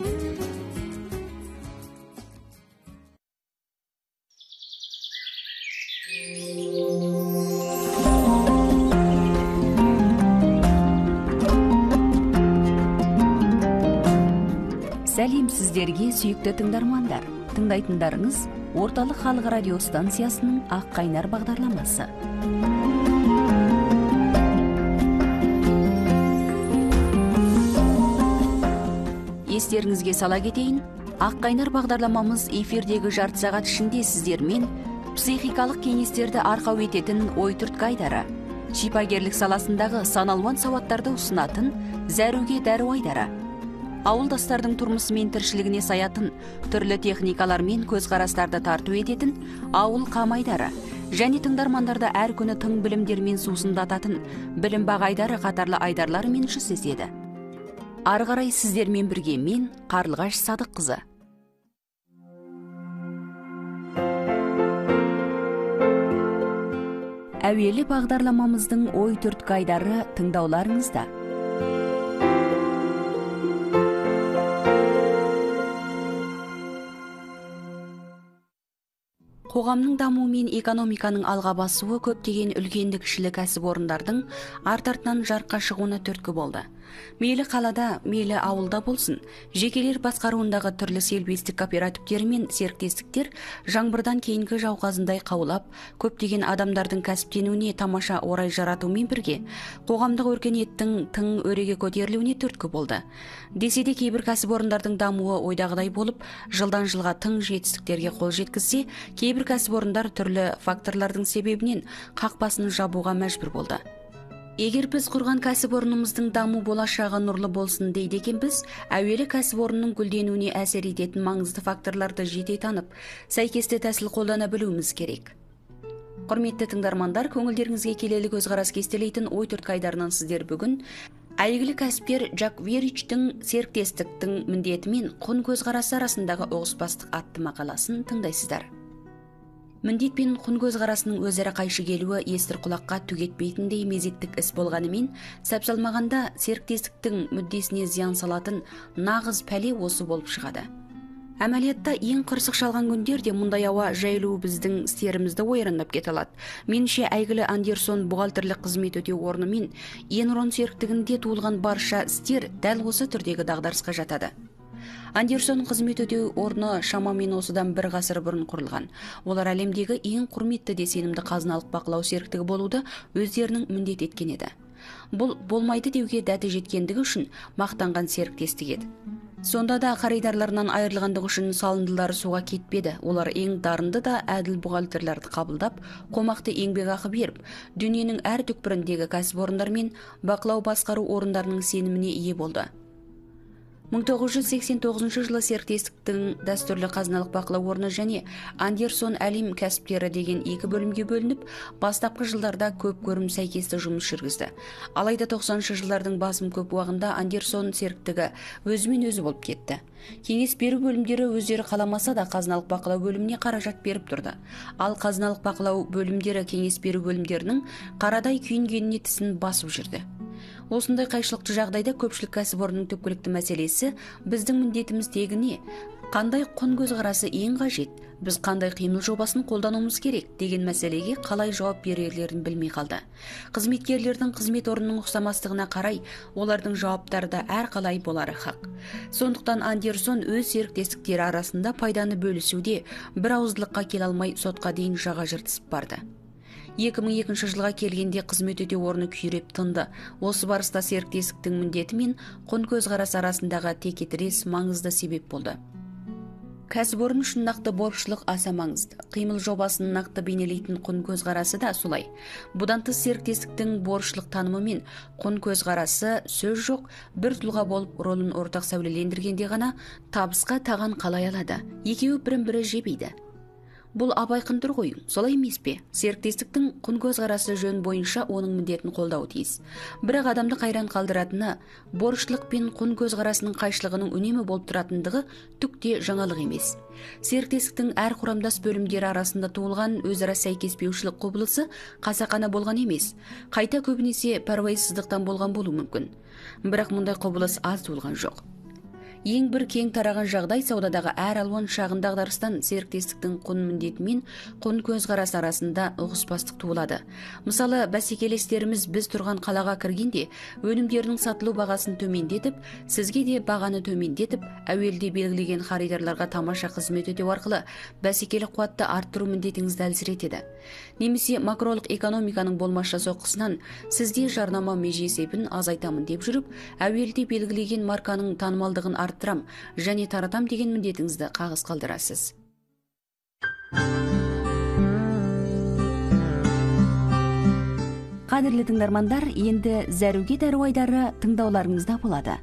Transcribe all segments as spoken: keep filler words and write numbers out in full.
Сәлем сіздерге, сүйікті тыңдармандар. Тыңдайтындарыңыз Орталық халық радио станциясының Ақ қайнар бағдарламасы. Естеріңізге сала кетейін, Ақ қайнар бағдарламамыз эфирдегі жарты сағат ішінде сіздермен психикалық кеңестерді арқау ететін ой-түрткі айдары, шипагерлік саласындағы саналуан сауаттарды ұсынатын зәруге дәру айдары, ауылдастардың тұрмысы мен тіршілігіне саятын түрлі техникалар мен көзқарастарды тарту ететін ауыл қамайдары және тыңдармандарды әр күні тың білімдермен сусындататын білім бағайдары қатарлы айдарларымен жүздеседі. Ары қарай сіздермен бірге мен Қарлығаш Садыққызы. Әуелі бағдарламамыздың ой-түрткі айдары тыңдауларыңызда. Қоғамның дамуы мен экономиканың алға басуы көптеген үлкенді кішілі кәсіпорындардың арт-артынан жарыққа шығуына түрткі болды. Мейлі қалада, мейлі ауылда болсын, жекелер басқаруындағы түрлі сервистік кооперативтер мен серіктестіктер жаңбырдан кейінгі жауқазындай қаулап, көптеген адамдардың кәсіптенуіне тамаша орай жаратумен бірге, қоғамдық өркениеттің тың өреге көтерілуіне түрткі болды. Десе де кейбір кәсіпорындардың дамуы ойдағыдай болып, жылдан жылға тың жетістіктерге қол жеткізсе, кейбір кәсіпорындар түрлі факторлардың себебінен қақпасын жабуға мәжбүр болды. Егер біз құрған кәсіпорнымыздың даму болашағы нұрлы болсын дейді екенбіз, әуелі кәсіпорынның гүлденуіне әсер ететін маңызды факторларды жете танып, сәйкесті тәсіл қолдана білуіміз керек. Құрметті тыңдармандар, көңілдеріңізге келелі көзқарас кестелейтін ой-түрткі айдарынан сіздер бүгін әйгілі кәсіпкер Жак Веричтің серіктестіктің міндеті мен құн көзқарасы арасындағы ұғыспастық атты мақаласын тыңдайсыздар. Міндет пен құн көзқарасының өзара қайшы келуі естір құлаққа түгетпейтіндей мезеттік іс болғанымен, сәпсалмағанда серіктестіктің мүддесіне зиян салатын нағыз пәле осы болып шығады. Әмәлиятта ең қырсық шалған күндерде мұндай ауа жайылуы біздің істерімізді ойрандап кете алады. Меніңше әйгілі Андерсон бухгалтерлік қызмет өтеу орны мен Enron серіктігінде туылған барша істер дәл осы түрдегі дағдарысқа жатады. Андерсон қызмет өтеу орны шамамен осыдан бір ғасыр бұрын құрылған. Олар әлемдегі ең құрметті де сенімді қазыналық бақылау серіктігі болуды өздерінің міндет еткен еді. Бұл болмайды деуге дәті жеткендігі үшін мақтанған серіктестік еді. Сонда да қаридарларынан айырылғандығы үшін салындылары суға кетпеді. Олар ең дарынды да әділ бухгалтерлерді қабылдап, қомақты еңбекақы беріп, дүниенің әр түкпіріндегі кәсіпорындар мен бақылау басқару орындарының сеніміне ие болды. мың тоғыз жүз сексен тоғызыншы жылы серіктестіктің дәстүрлі қазыналық бақылау орны және Андерсон әлем кәсіптері деген екі бөлімге бөлініп, бастапқы жылдарда көп көрім сәйкесті жұмыс жүргізді. Алайда тоқсаныншы жылдардың басым көп уағында Андерсон серіктігі өзімен өзі болып кетті. Кеңес беру бөлімдері өздері қаламаса да қазыналық бақылау бөліміне қаражат беріп тұрды. Ал қазыналық бақылау бөлімдері кеңес беру бөлімдерінің қарадай күйінгеніне тісін басып жүрді. Осындай қайшылықты жағдайда көпшілік кәсіпорынның түпкілікті мәселесі біздің міндетіміз тегіне, қандай құн көзқарасы ең қажет, біз қандай қимыл жобасын қолдануымыз керек деген мәселеге қалай жауап берерлерін білмей қалды. Қызметкерлердің қызмет орнының ұқсамастығына қарай, олардың жауаптары да әр қалай болары хақ. Сондықтан Андерсон өз серіктестіктері арасында пайданы бөлісуде бір ауыздылыққа келе алмай сотқа дейін жаға жыртысып барды. екі мың екінші жылға келгенде қызмет өтеу орны күйреп тынды. Осы барыста серіктестіктің міндеті мен құн көзқарасы арасындағы текетірес маңызды себеп болды. Кәсіпорын үшін нақты борышшылық аса маңызды. Қимыл жобасын нақты бейнелейтін құн көзқарасы да солай. Бұдан тыс серіктестіктің борышшылық танымы мен құн көзқарасы сөз жоқ, бір тұлға болып ролын ортақ сәулелендіргенде ғана табысқа таған қалай алады. Екеуі бірін-бірі жебейді. Бұл абайқын тұр ғой, солай емес пе? Серіктестіктің құн көзқарасы жөн бойынша оның міндетін қолдауы тиіс. Бірақ адамды қайран қалдыратыны, борышшылық пен құн көзқарасының қайшылығының үнемі болып тұратындығы түкте жаңалық емес. Серіктестіктің әр құрамдас бөлімдері арасында туылған өзара сәйкеспеушілік құбылысы қасақана болған емес. Қайта көбінесе паруайсыздықтан болған болуы мүмкін. Бірақ мұндай құбылыс аз туылған жоқ. Ең бір кең тараған жағдай саудадағы әр алуан шағын дағдарыстан серіктестіктің құн міндеті мен құн көзқарас арасында ұғыспастық туылады. Мысалы, бәсекелестеріміз біз тұрған қалаға кіргенде өнімдерінің сатылу бағасын төмендетіп, сізге де бағаны төмендетіп, әуелде белгілеген xaridorlarga тамаша қызмет өтеу арқылы бәсекелік қуатты арттыру міндетіңізді әлсіретеді. Немесе макролық экономиканың болмашы соққысынан сізде жарнама меже есебін азайтамын деп жүріп, әуелде белгілеген марканың танымалдығын арттырам және таратам деген міндетіңізді қағыс қалдырасыз. Қадірлі тыңдармандар, енді зәруге дәру айдары тыңдауларыңызда болады.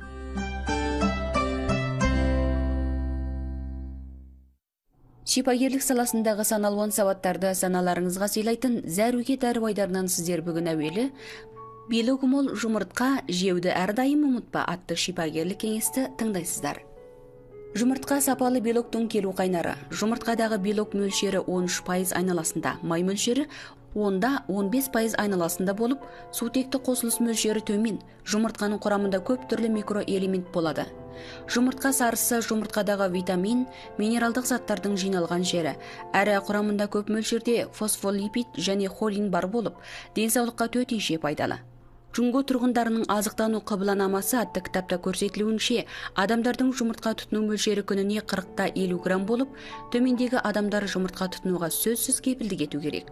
Шипагерлік саласындағы саналуан сауаттарды саналарыңызға сыйлайтын зәруге дәру айдарынан сіздер бүгін әуелі белогі мол жұмыртқа жеуді әрдайым ұмытпа атты шипагерлік кеңесті тыңдайсыздар. Жұмыртқа сапалы белоктың келу қайнары. Жұмыртқадағы белок мөлшері он үш пайыз айналасында, май мөлшері онда он бес пайыз айналасында болып, сутекті қосылыс мөлшері төмен. Жұмыртқаның құрамында көп түрлі микроэлемент болады. Жұмыртқа сарысы жұмыртқадағы витамин, минералдық заттардың жиналған жері, әрі құрамында көп мөлшерде фосфолипид және холин бар болып, денсаулыққа төтенше пайдалы. Джунго тұрғындарының азықтану қабыланамасы атты кітапта көрсетілуінше, адамдардың жұмыртқа тұтыну мөлшері күніне қырықта елу грамм болып, төмендегі адамдар жұмыртқа тұтынуға сөзсіз кепілдік ету керек.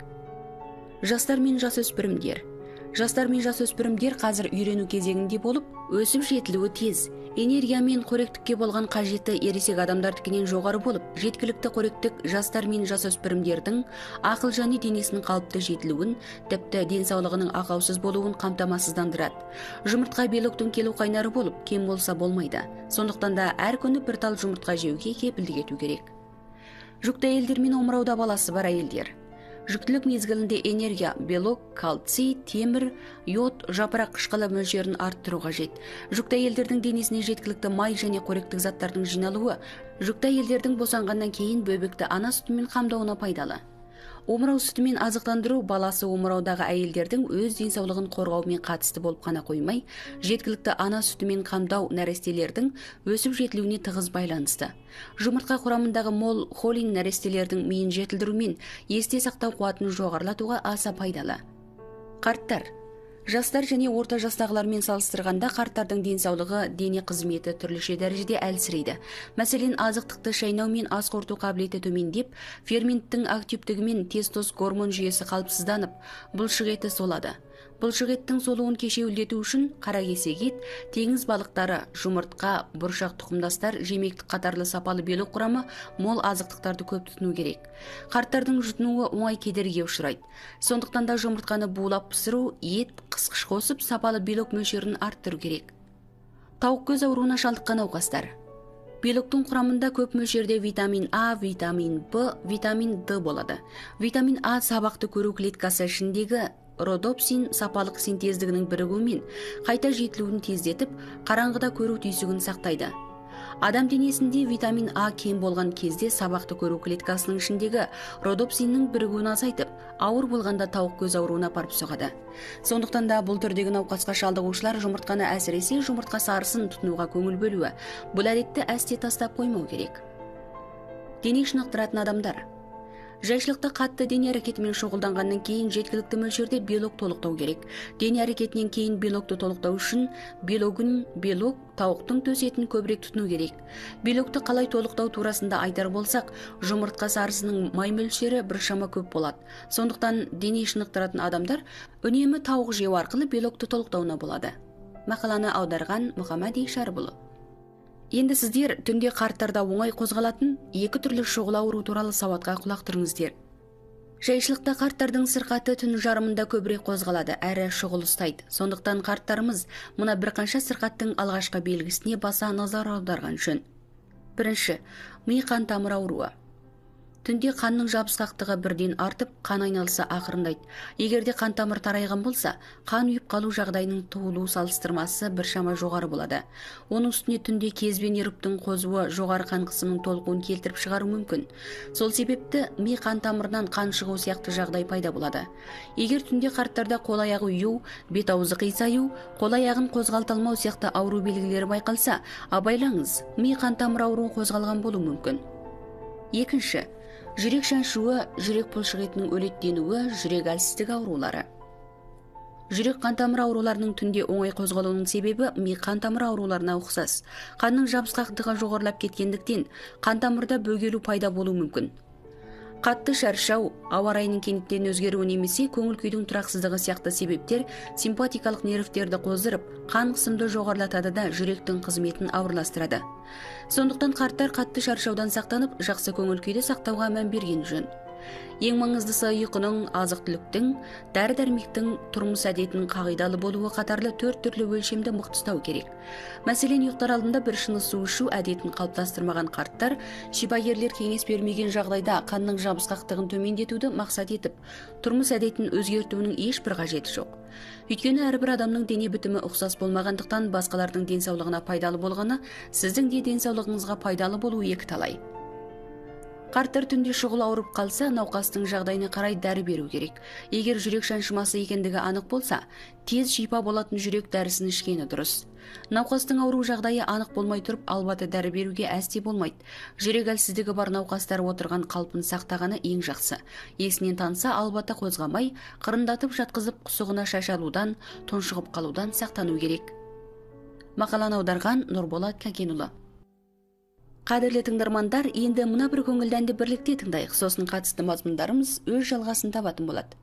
Жастар мен жасөспірімдер. Жастар мен жасөспірімдер қазір үйрену кезеңінде болып, өсіп жетілуі тез. Энергия мен қоректікке болған қажеті ересек адамдардікінен жоғары болып, жеткілікті қоректік жастар мен жасөспірімдердің ақыл және денесінің қалыпты жетілуін, тіпті денсаулығының ақаусыз болуын қамтамасыздандырады. Жұмыртқа белоктың келу қайнары болып, кем болса болмайды. Сондықтан да әр күні бір тал жұмыртқа жеуге кепілдік ету керек. Жүкті әйелдер мен омырауда баласы бар әйелдер. Жүктілік мезгілінде энергия, белок, кальций, темір, йод, жапырақ қышқылы мөлшерін арттыру қажет. Жүкті әйелдердің денесіне жеткілікті май және қоректік заттардың жиналуы, жүкті әйелдердің босанғаннан кейін бөбекті ана сүтімен қамдауына пайдалы. Омырау сүтімен азықтандыру баласы омыраудағы әйелдердің өз денсаулығын қорғаумен қатысты болып қана қоймай, жеткілікті ана сүтімен қамдау нәрестелердің өсіп жетілуіне тығыз байланысты. Жұмыртқа құрамындағы мол холин нәрестелердің миын жетілдірумен есте сақтау қуатын жоғарылатуға аса пайдалы. Қарттар. Жастар және орта жастағылармен салыстырғанда қарттардың денсаулығы, дене қызметі түрліше дәрежеде әлсірейді. Мәселен, азықтықты шайнау мен ас қорыту қабілеті төмендеп, ферменттің активтігімен тестос гормон жүйесі қалыпсызданып, бұлшық еті солады. Бұлшық еттің солуын кешеуілдету үшін қаракесек ет, теңіз балықтары, жұмыртқа, бұршақ тұқымдастар, жемектік қатарлы сапалы белок құрамы мол азықтықтарды көп тұтыну керек. Қарттардың жұтынуы оңай кедергі ұшырайды. Сондықтан да жұмыртқаны булап пісіру, ет, қысқыш қосып, сапалы белок мөлшерін арттыру керек. Тауық көз ауруына шалдыққан науқастар. Белоктың құрамында көп мөлшерде витамин А, витамин Б, витамин Д болады. Витамин А сабақты көру клеткасы ішіндегі родопсин сапалық синтездігінің бірігуімен қайта жетілуін тездетіп, қараңғыда көру түйсігін сақтайды. Адам денесінде витамин А кем болған кезде сабақты көру клеткасының ішіндегі родопсиннің бірігуін азайтып, ауыр болғанда тауық көз ауруына апарып соғады. Сондықтан да бұл түрдегі науқасқа шалдығушылар жұмыртқаны әсіресе жұмыртқа сарысын тұтынуға көңіл бөлуі, бұл әдетті әсте тастап қоймау керек. Дене шынықтыратын адамдар. Жайшылықта қатты дене әрекетімен шұғылданғаннан кейін жеткілікті мөлшерде белок толықтау керек. Дене әрекетінен кейін белокты толықтау үшін белогын белок тауықтың төс етін көбірек тұтыну керек. Белокты қалай толықтау турасында айтар болсақ, жұмыртқа сарысының май мөлшері біршама көп болады. Сондықтан дене шынықтыратын адамдар үнемі тауық жеу арқылы белокты толықтауына болады. Мақаланы аударған Мұхаммади Шарбұлы. Енді сіздер түнде қарттарда оңай қозғалатын екі түрлі шұғыл ауру туралы сауатқа құлақ түріңіздер. Жайшылықта қарттардың сырқаты түн жарымында көбірек қозғалады, әрі шұғыл ұстайды. Сондықтан қарттарымыз мұна бірқанша сырқаттың алғашқы белгісіне баса назар аударған жөн. Бірінші, ми қан тамыр ауруы. Түнде қанның жабысқақтығы бірден артып, қан айналысы ақырындайды. Егерде қан тамыр тарайған болса, қан үйіп қалу жағдайының туылу салыстырмасы біршама жоғары болады. Оның үстіне түнде кез бен еріптің қозуы жоғары қан қысымының толқуын келтіріп шығару мүмкін. Сол себепті ми қан тамырынан қан шығу сияқты жағдай пайда болады. Егер түнде қарттарда қол аяғы ұю, бет аузы қисаю, қол аяғын қозғалта алмау сияқты ауру белгілері байқалса, абайлаңыз, ми қан тамыр ауруы қозғалған болуы мүмкін. Екінші, жүрек шаншуы, жүрек бұлшық етінің өлеттенуі, жүрек әлсіздігі аурулары. Жүрек қан тамыр ауруларының түнде оңай қозғалуының себебі ми қан тамыр ауруларына ұқсас. Қанның жабысқақтығы жоғарылап кеткендіктен қан тамырда бөгелу пайда болуы мүмкін. Қатты шаршау, ауа райының кенеттен өзгеруі немесе көңіл күйдің тұрақсыздығы сияқты себептер симпатикалық нервтерді қоздырып, қан қысымды жоғарылатады да жүректің қызметін ауырластырады. Сондықтан қарттар қатты шаршаудан сақтанып, жақсы көңіл күйді сақтауға мән берген жөн. Ең маңыздысы ұйқының, азық-түліктің, дәрі-дәрмектің, тұрмыс әдетінің қағидалы болуы қатарлы төрт түрлі өлшемді мықты ұстау керек. Мәселен, ұйықтар алдында бір шыны су ішу әдетін қалыптастырмаған қарттар, шипагерлер кеңес бермеген жағдайда қанның жабысқақтығын төмендетуді мақсат етіп, тұрмыс әдетін өзгертуінің ешбір қажеті жоқ. Өйткені әрбір адамның дене бітімі ұқсас болмағандықтан басқалардың денсаулығына пайдалы болғаны, сіздің де денсаулығыңызға пайдалы болуы екі талай. Қарттар түнде шұғыл ауырып қалса, науқастың жағдайына қарай дәрі беру керек. Егер жүрек шаншымасы екендігі анық болса, тез шипа болатын жүрек дәрісін ішкені дұрыс. Науқастың ауру жағдайы анық болмай тұрып, албаты дәрі беруге әсте болмайды. Жүрек әлсіздігі бар науқастар отырған қалпын сақтағаны ең жақсы. Есінен танса, албата қозғамай, қырындатып жатқызып, құсығына шашалудан, тұншығып қалудан сақтану керек. Мақаланы аударған Нұрболат Кәкенұлы. Қадірлі тыңдармандар, енді мына бір көңілдәнді бірлікте тыңдайық, сосын қатысты мазмұндарымыз өз жалғасын табатын болады.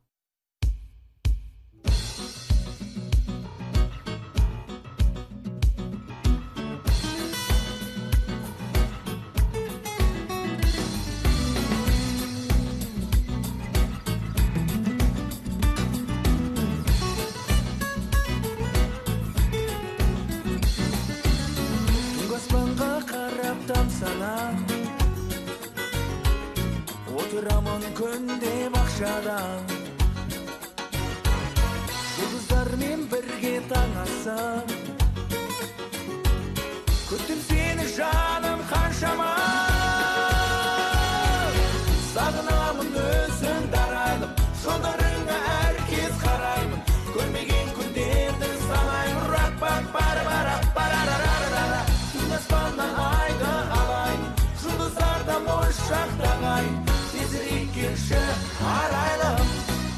Отырамын күнде бақшада, жұлдыздармен бірге таң асам, күттім сені жаным қаншама, сағынамын өзің дарайлым, жолдарыңа әркез қараймын, көрмеген күндерді санаймын, рап-пап бара-бара бара-бара-бара, түн аспаннан айды алайын, жұлдыздарда моншақтағайын, тезірек келші арайлым,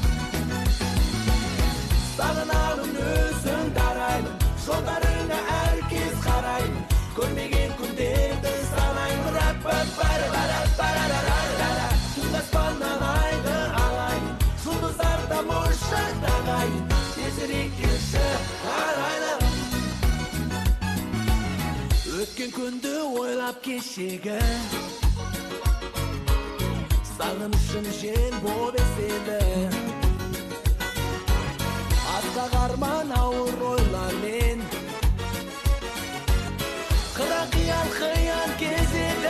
сағынамын өзің дарайлым, жолдарыңа әркез қараймын, көрмеген күндерді санаймын, рап-пап бара-бара-бара-бара-бара, түн аспаннан айды алайын, жұлдыздарда моншақтағайын, тезірек келші арайлым. Өткен күнді ойлап кешегі, сағынышым жел боп еседі, асқақ арман ауыр ойлармен, қыра қиял қиял кезеді,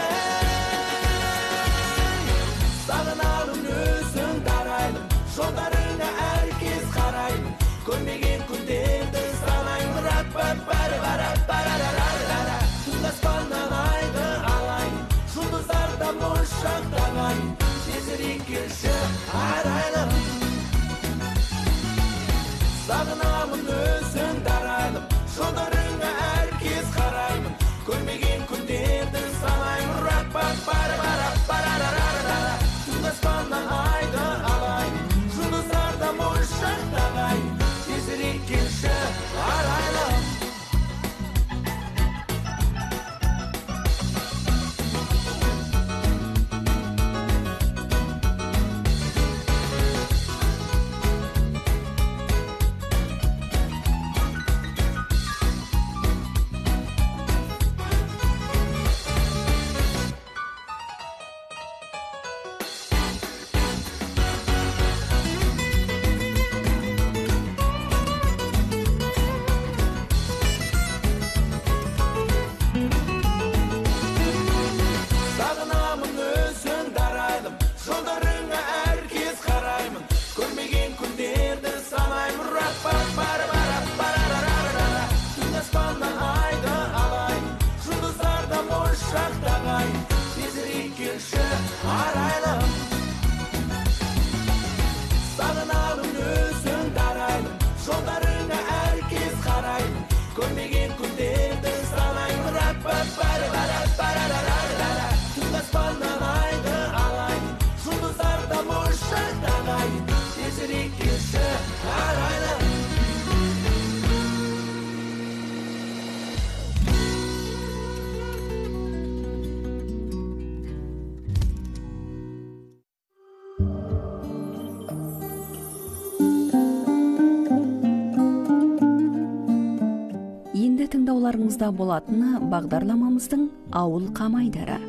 сағынамын өзің дарайлым, жолдарыңа әркез қараймын, көрмеген күндерді санаймын, рап-пап бара-бара-бара-бара-бара, түн аспаннан айды алайын, жұлдыздарда моншақтағайын, тезірек келші арайлым, сағынамын өзің дарайлым, жолдарыңа әркез қараймын, көрмеген күндерді санаймын, рап-пап бара-бара-бара-бара-бара, түн аспаннан айды алайын, жұлдыздарда моншақтағайын, тезірек келші арайлым. бұршақтағай, тезірек келші арайлым. Сағынамын өзің дарайлым, жолдарыңа әркез қараймын, көрмеген күндерді санаймын. Рап-пап-пара-бара-бара-бара-бара, түн аспаннан айды алайын, жұлдыздарда бұршақтағайын, тезірек келші арайлым. Енді тыңдауларыңызда болатыны бағдарламамыздың ауыл қамайдары.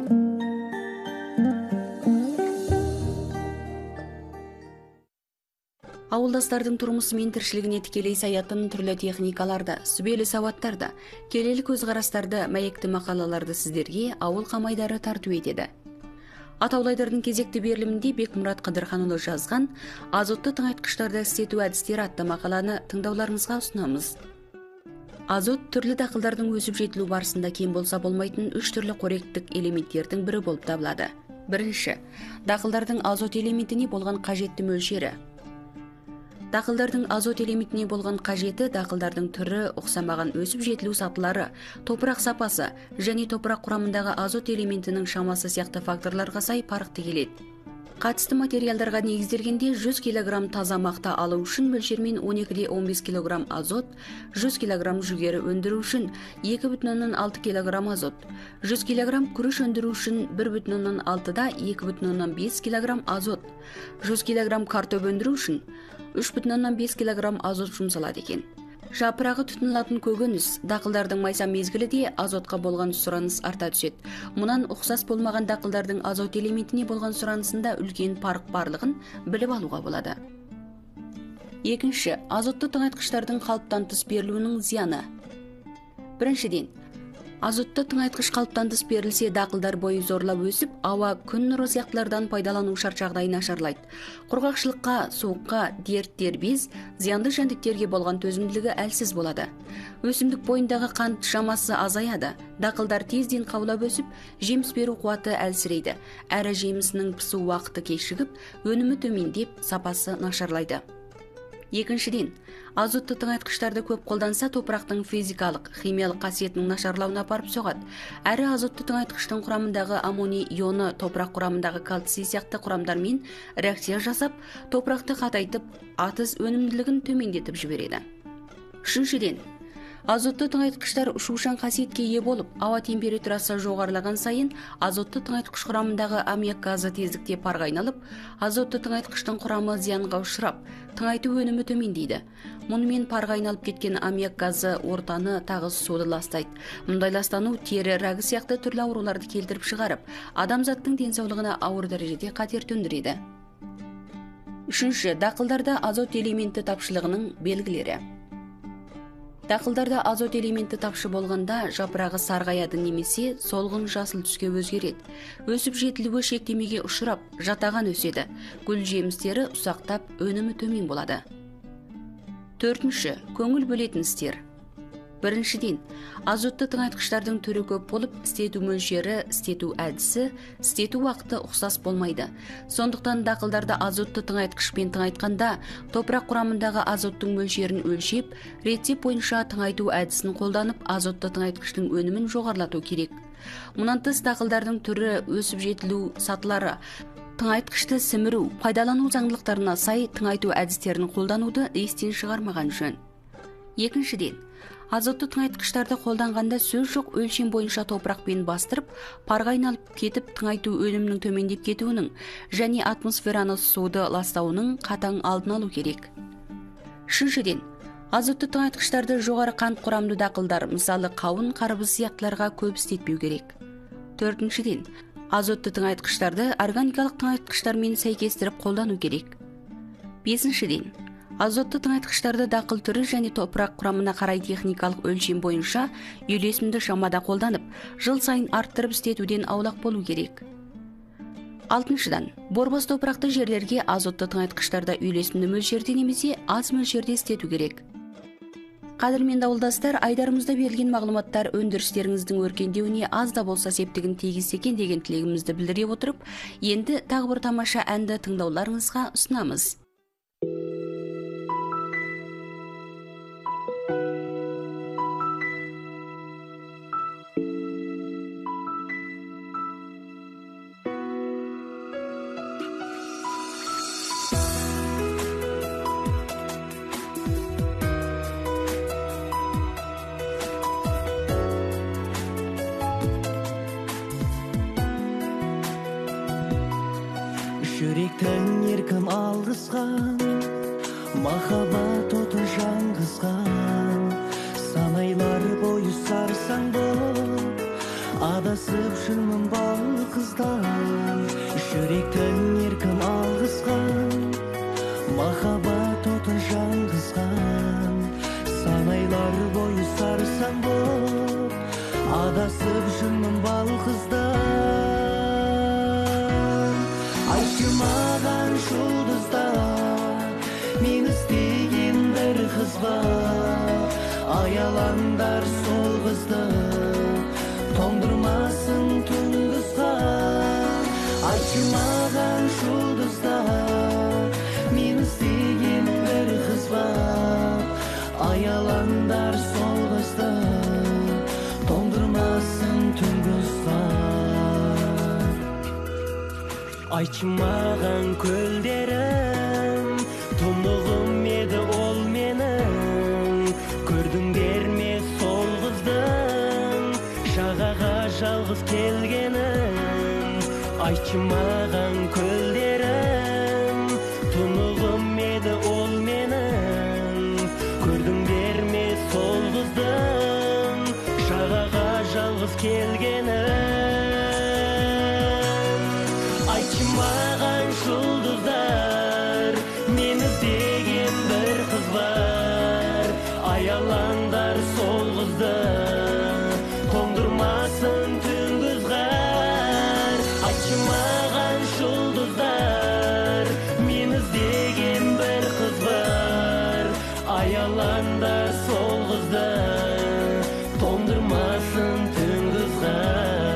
Ауылдастардың тұрмысы мен тіршілігіне тікелей саятын түрлі техникаларды, сүбелі сауаттарды, келелі көзқарастарды, мәйекті мақалаларды сіздерге ауыл қамайдары тарту етеді. Атаулайдардың кезекті берілімінде Бекмұрат Қыдырханұлы жазған азотты тыңайтқыштарды істету әдістері атты мақаланы тыңдауларыңызға ұсынамыз. Азот түрлі дақылдардың өсіп жетілу барысында кем болса болмайтын үш түрлі қоректік элементтердің бірі болып табылады. Бірінші, дақылдардың азот элементіне болған қажетті мөлшері. Дақылдардың азот элементіне болған қажеті дақылдардың түрі, ұқсамаған өсіп жетілу сатылары, топырақ сапасы және топырақ құрамындағы азот элементінің шамасы сияқты факторларға сай парықты келеді. Қатысты материалдарға негізделгенде жүз килограмм таза мақта алу үшін мөлшермен он екі де он бес килограмм азот, жүз килограмм жүгері өндіру үшін екі бүтін оннан алты килограмм азот, жүз килограмм күріш өндіру үшін бір бүтін оннан алты да екі бүтін оннан бес килограмм азот, жүз килограмм картоп өндіру үшін үш бүтін оннан бес килограмм азот жұмсалады екен. Жапырағы тұтынылатын көкөніс, дақылдардың майса мезгілі де азотқа болған сұраныс арта түседі. Мұнан ұқсас болмаған дақылдардың азот элементіне болған сұранысында үлкен парық барлығын біліп алуға болады. Екінші, азотты тыңайтқыштардың қалыптан тыс берілуінің зияны. Біріншіден, азотты тыңайтқыш қалыптан тыс берілсе, дақылдар бойы зорлап өсіп, ауа, күн нұры сияқтылардан пайдалану шарт жағдайы нашарлайды. Құрғақшылыққа, суыққа, дерттер, без, зиянды жәндіктерге болған төзімділігі әлсіз болады. Өсімдік бойындағы қант шамасы азаяды. Дақылдар тезден қаулап өсіп, жеміс беру қуаты әлсірейді. Әрі жемісінің пісу уақыты кешігіп, өнімі төмендеп, сапасы нашарлайды. Екіншіден, азотты тыңайтқыштарды көп қолданса, топырақтың физикалық, химиялық қасиетінің нашарлауына апарып соғады. Әрі азотты тыңайтқыштың құрамындағы аммоний ионы топырақ құрамындағы кальций сияқты құрамдармен реакция жасап, топырақты қатайтып, атыз өнімділігін төмендетіп жібереді. Үшіншіден, азотты тыңайтқыштар ұшушан қасиетке ие болып, ауа температурасы жоғарылаған сайын азотты тыңайтқыш құрамындағы аммиак газы тездікте парға айналып, азотты тыңайтқыштың құрамы зиянға ұшырап, тыңайту өнімі төмендейді. Мұнымен парға айналып кеткен аммиак газы ортаны, тағыз суды ластайды. Мұндай ластану тері рагы сияқты түрлі ауруларды келтіріп шығарып, адамзаттың денсаулығына ауыр дәрежеде қатер төндіреді. Үшінші, дақылдарда азот элементі тапшылығының белгілері. Дақылдарда азот элементі тапшы болғанда жапырағы сарғаяды немесе солғын жасыл түске өзгереді. Өсіп жетілуі шектемеге ұшырап, жатаған өседі. Гүл жемістері ұсақтап, өнімі төмен болады. Төртінші, көңіл бөлетін істер. Біріншіден, азотты тыңайтқыштардың түрі көп болып, істету мөлшері, істету әдісі, істету уақыты ұқсас болмайды. Сондықтан дақылдарды азотты тыңайтқышпен тыңайтқанда, топырақ құрамындағы азоттың мөлшерін өлшеп, рецепт бойынша тыңайту әдісін қолданып, азотты тыңайтқыштың өнімін жоғарлату керек. Мұнан тыс дақылдардың түрі, өсіп жетілу сатылары, тыңайтқышты сіміру, пайдалану заңдылықтарына сай тыңайту әдістерін қолдануды естен шығармаған жөн. Екіншіден, азотты тыңайтқыштарды қолданғанда сөз жоқ өлшем бойынша топырақпен бастырып, парға айналып кетіп тыңайту өнімінің төмендеп кетуінің және атмосфераны суды ластауының қатаң алдын алу керек. Үшіншіден, азотты тыңайтқыштарды жоғары қант құрамды дақылдар, мысалы қауын, қарбыз сияқтыларға көп істетпеу керек. Төртіншіден, азотты тыңайтқыштарды органикалық тыңайтқыштармен сәйкестіріп қолдану керек. Бесіншіден, азотты тыңайтқыштарды дақыл түрі және топырақ құрамына қарай техникалық өлшем бойынша үйлесімді шамада қолданып, жыл сайын арттырып істетуден аулақ болу керек. Алтыншыдан, борбас топырақты жерлерге азотты тыңайтқыштарда үйлесімді мөлшерде немесе аз мөлшерде істету керек. Қадірменді ауылдастар, айдарымызда берілген мағлұматтар өндірістеріңіздің өркендеуіне аз да болса септігін тигізсе екен деген тілегімізді білдіре отырып, енді тағы бір тамаша әнді тыңдауларыңызға ұсынамыз. Жүректің еркін алғызған, махаббат отын жаңғызған, санайлар бойы сарсаң болып, адасып жүрмін балқыздан. Жүректің еркін алғызған, махаббат отын жаңғызған, санайлар бойы сарсаң болып, адасып жүрмін балқыздан. Айтшы маған жұлдыздар, мен іздеген бір қыз бар, аялаңдар сол қызды, тоңдырмасын түнгі Айтшы маған жұлдыздар, мен іздеген бір қыз бар, аялаңдар сол қызды, тоңдырмасын түнгі Айтшы маған көлдерім, тұнығым еді ол менің, көрдіңдер ме сол қыздың, жағаға жалғыз келгенін. Айтшы маған көлдерім, тұнығым еді ол менің, көрдіңдер ме сол қыздың, жағаға жалғыз келгенін. Айтшы маған жұлдыздар, мен іздеген бір қыз бар, аялаңдар сол қызды, тоңдырмасын түнгі ызғар. Айтшы маған жұлдыздар, мен іздеген бір қыз бар, аялаңдар сол қызды, тоңдырмасын түнгі ызғар.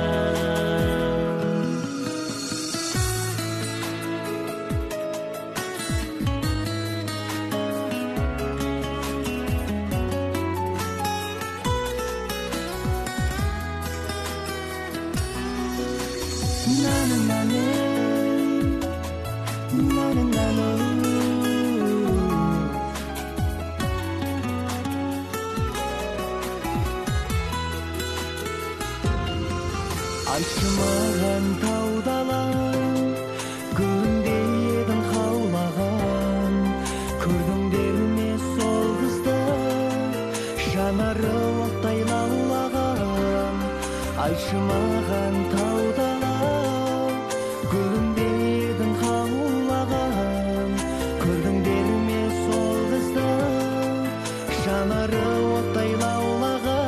Айтшы маған таудала, гүлінде едің қаулаған, көрдіңдер ме сол қызды, жанары оттай лаулаған. Айтшы маған таудала, гүлінде едің қаулаған, көрдіңдер ме сол қызды, жанары оттай лаулаған.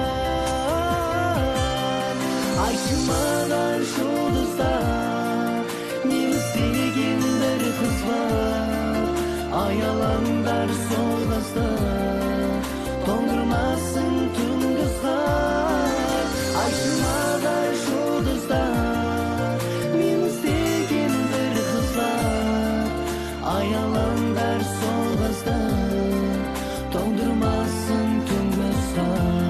Айтшы маған жұлдыздар, мен іздеген бір қыз бар, аялаңдар сол қызды, тоңдырмасын түнгі ызғар. Айтшы маған жұлдыздар, мен іздеген бір қыз бар, аялаңдар сол қызды, тоңдырмасын түнгі ызғар.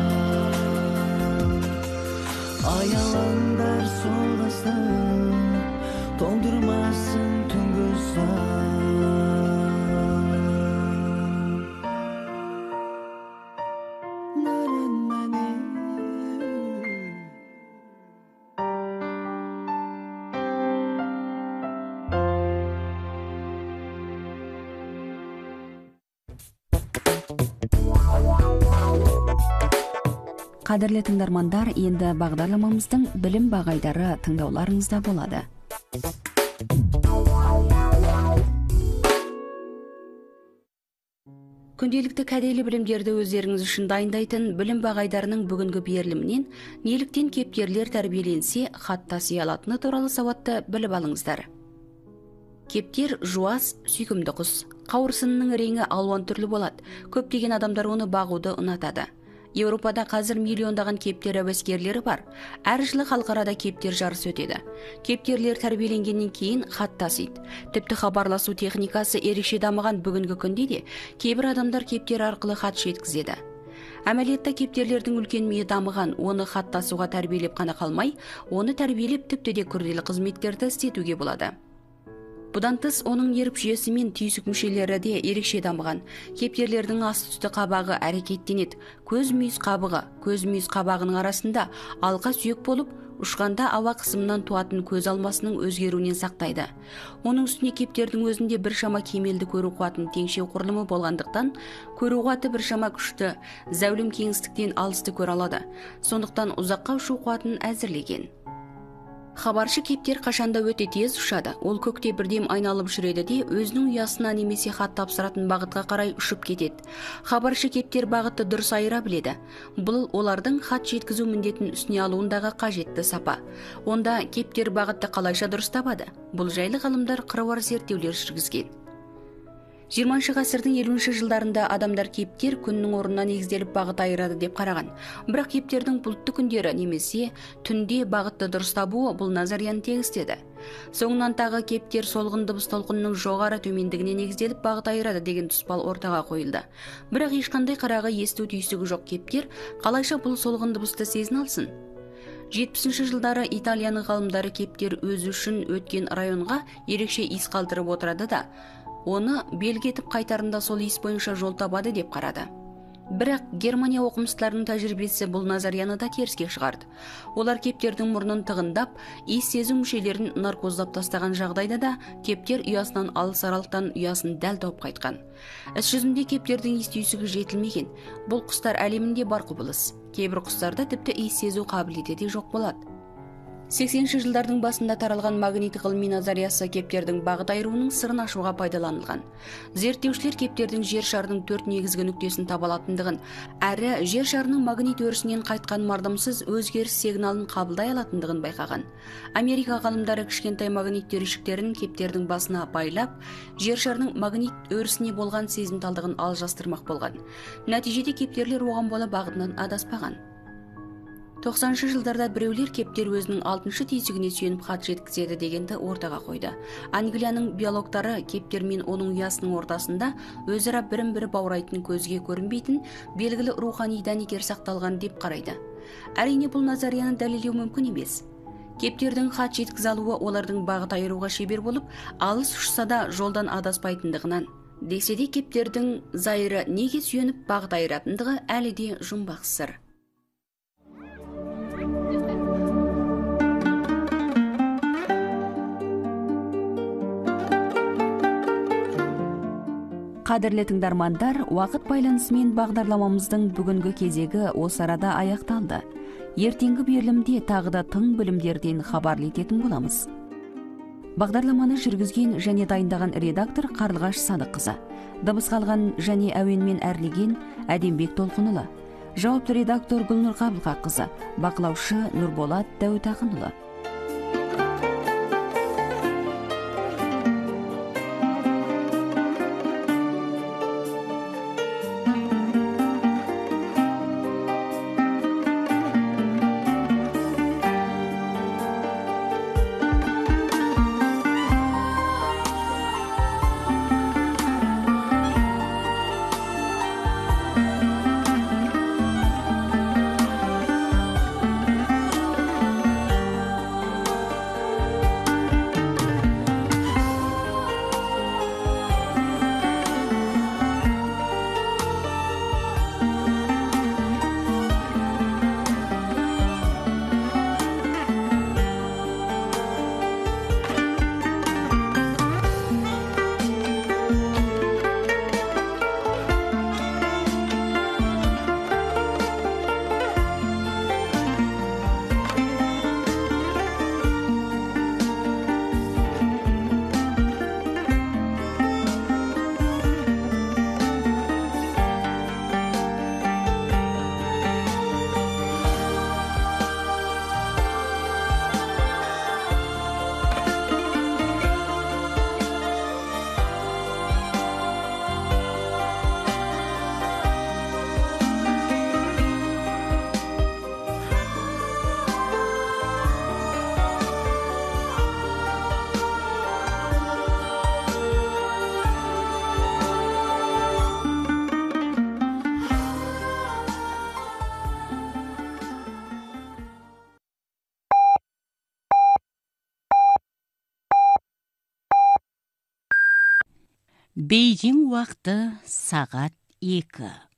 Аялаңдар сол қызды, тоңдырмасын түнгі ызғар. Қадірлі тыңдармандар, енді бағдарламамыздың білім бағайдары тыңдауларыңызда болады. Күнделікті кәделі білімдерді өздеріңіз үшін дайындайтын білім бағайдарының бүгінгі берілімінен неліктен кептерлер тәрбиеленсе хат таси алатыны туралы сауатты біліп алыңыздар. Кептер жуас, сүйкімді құс. Қауырсынының реңі алуан түрлі болады. Көптеген адамдар оны бағуды ұнатады. Еуропада қазір миллиондаған кептер әуескерлері бар. Әр жылы халықарада кептер жарысы өтеді. Кептерлер тәрбиеленгеннен кейін хат тасиды. Тіпті хабарласу техникасы ерекше дамыған бүгінгі күнде де кейбір адамдар кептер арқылы хат жеткізеді. Әмәлиятта кептерлердің үлкен миы дамыған, оны хат тасуға тәрбиелеп қана қалмай, оны тәрбиелеп тіпті де күрделі қызметтерді істетуге болады. Бұдан тыс, оның нерв жүйесі мен түйсік мүшелері де ерекше дамыған. Кептерлердің асты-үсті қабағы әрекеттенеді. Көз мүйіз қабығы, көз мүйіз қабағының арасында алқа сүйек болып, ұшқанда ауа қысымынан туатын көз алмасының өзгеруінен сақтайды. Оның үстіне кептердің өзінде біршама кемелді көру қуатының теңшеу құрылымы болғандықтан, көру қуаты біршама күшті, зәулім кеңістіктен алысты көре алады. Сондықтан ұзаққа ұшу қуатын әзірлеген. Хабаршы кептер қашанда өте тез ұшады. Ол көкте бірдем айналып жүреді де өзінің ұясына немесе хат тапсыратын бағытқа қарай ұшып кетеді. Хабаршы кептер бағытты дұрыс айыра біледі. Бұл олардың хат жеткізу міндетін үстіне алуындағы қажетті сапа. Онда кептер бағытты қалайша дұрыс табады? Бұл жайлы ғалымдар қыруар зерттеулер жүргізген. жиырмасыншы ғасырдың елуінші жылдарында адамдар кептер күннің орнына негізделіп бағыт айырады деп қараған. Бірақ кептердің бұлтты күндері немесе түнде бағытты дұрыс табуы бұл назарияны тегістеді. Соңынан тағы кептер солғын дыбыс толқынының жоғары төмендігіне негізделіп бағыт айырады деген тұспал ортаға қойылды. Бірақ ешқандай қырағы есту түйсігі жоқ кептер қалайша бұл солғын дыбысты сезіне алсын? жетпісінші жылдары Италияның ғалымдары кептер өзі үшін өткен районға ерекше иіс қалдырып отырады да, оны белгетіп қайтарында сол иіс бойынша жол табады деп қарады. Бірақ Германия оқымыстыларының тәжірибесі бұл назарияны да теріске шығарды. Олар кептердің мұрнын тығындап, иіс сезу мүшелерін наркоздап тастаған жағдайда да кептер ұясынан алыс аралықтан ұясын дәл тауып қайтқан. Іс жүзінде кептердің иіс түйсігі жетілмеген. Бұл құстар әлемінде бар құбылыс. Кейбір құстарда тіпті иіс сезу қабілеті де жоқ болады. сексенінші жылдардың басында таралған магнит ғылыми назариясы кептердің бағыт айыруының сырын ашуға пайдаланылған. Зерттеушілер кептердің жер шарының төрт негізгі нүктесін таба алатындығын, әрі жер шарының магнит өрісінен қайтқан мардымсыз өзгеріс сигналын қабылдай алатындығын байқаған. Америка ғалымдары кішкентай магнит түйіршіктерін кептердің басына байлап, жер шарының магнит өрісіне болған сезімталдығын алжастырмақ болған. Нәтижеде кептерлер оған бола бағытынан адаспаған. тоқсаныншы жылдарда біреулер кептер өзінің алтыншы түйсігіне сүйеніп хат жеткізеді дегенді ортаға қойды. Англияның биологтары кептер мен оның ұясының ортасында өзара бірін-бірі баурайтын, көзге көрінбейтін белгілі рухани дәнекер сақталған деп қарайды. Әрине бұл назарияны дәлелдеу мүмкін емес. Кептердің хат жеткізе алуы олардың бағыт айыруға шебер болып, алыс ұшса да жолдан адаспайтындығынан. Десе де кептердің зайыры неге сүйеніп бағыт айыратындығы әлі де жұмбақ сыр. Қадірлі тыңдармандар, уақыт байланысымен бағдарламамыздың бүгінгі кезегі осы арада аяқталды. Ертеңгі берілімде тағы да тың білімдерден хабарлы ететін боламыз. Бағдарламаны жүргізген және дайындаған редактор Қарлығаш Садыққызы. Дыбыс қалған және әуенмен әрлеген Әдембек Толқынұлы. Жауапты редактор Гүлнұр Қабылқақызы. Бақылаушы Нұрболат Дәуітақынұлы. Бейжің уақыты сағат екі.